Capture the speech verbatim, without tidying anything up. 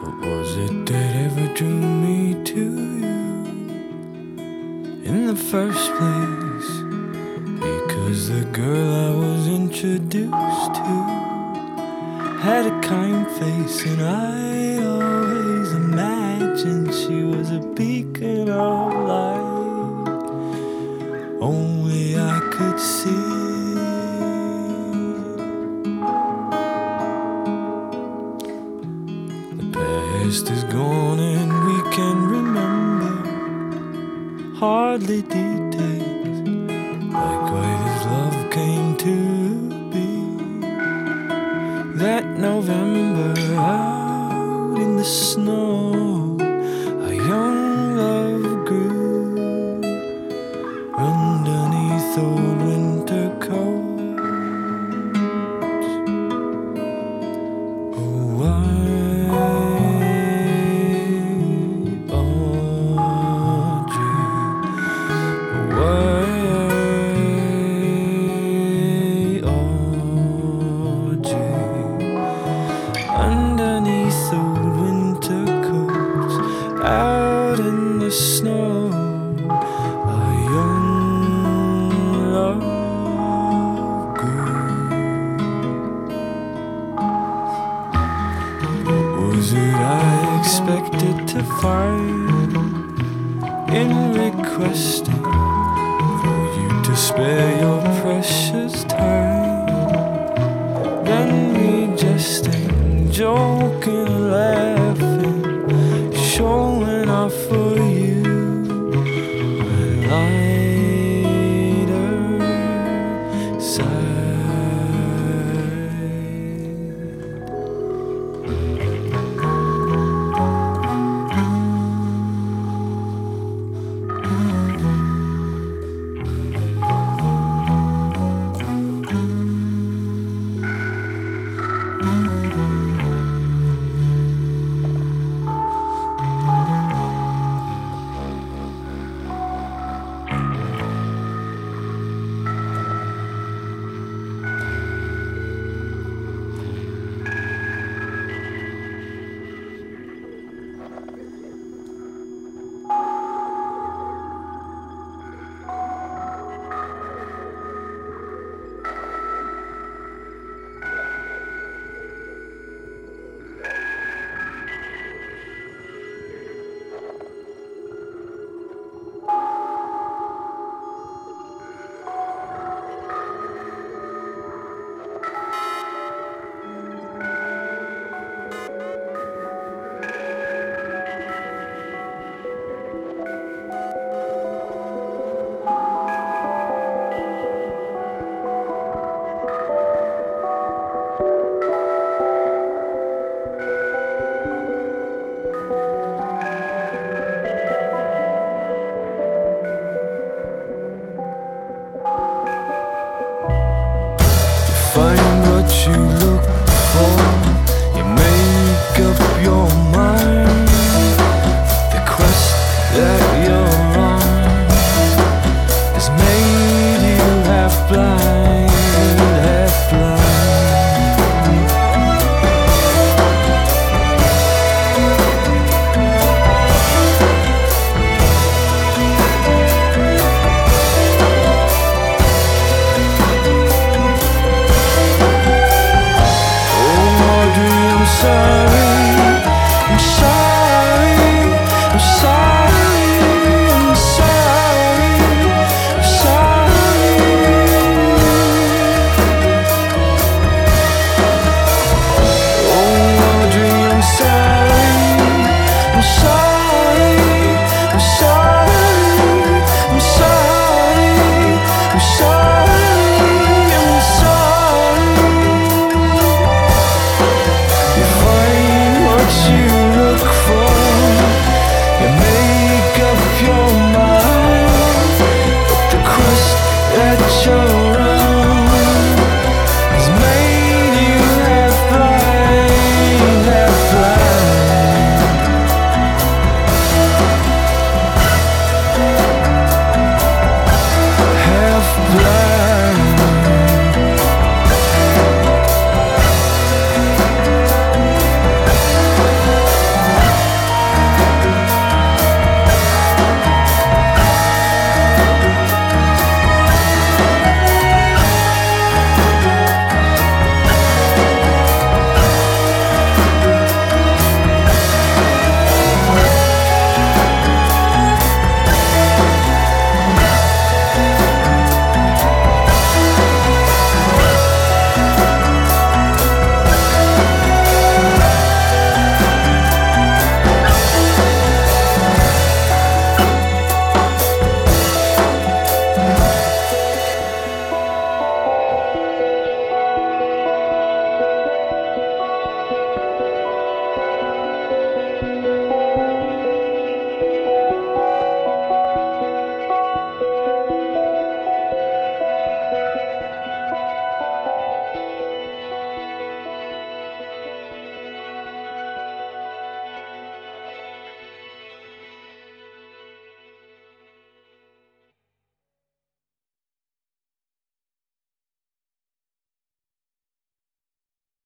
What was it that ever drew me to you in the first place? Because the girl I was introduced to had a kind face, and I always imagined she was a beacon of light. Only I could see. The past is gone and we can remember hardly details, like why this love came to be. That November out in the snow, a young love grew underneath old winter coats. Oh, why, Audrey, why, Audrey, underneath old winter coats, out in the snow, a young love grew. What was it I expected to find in requesting for you to spare your precious time?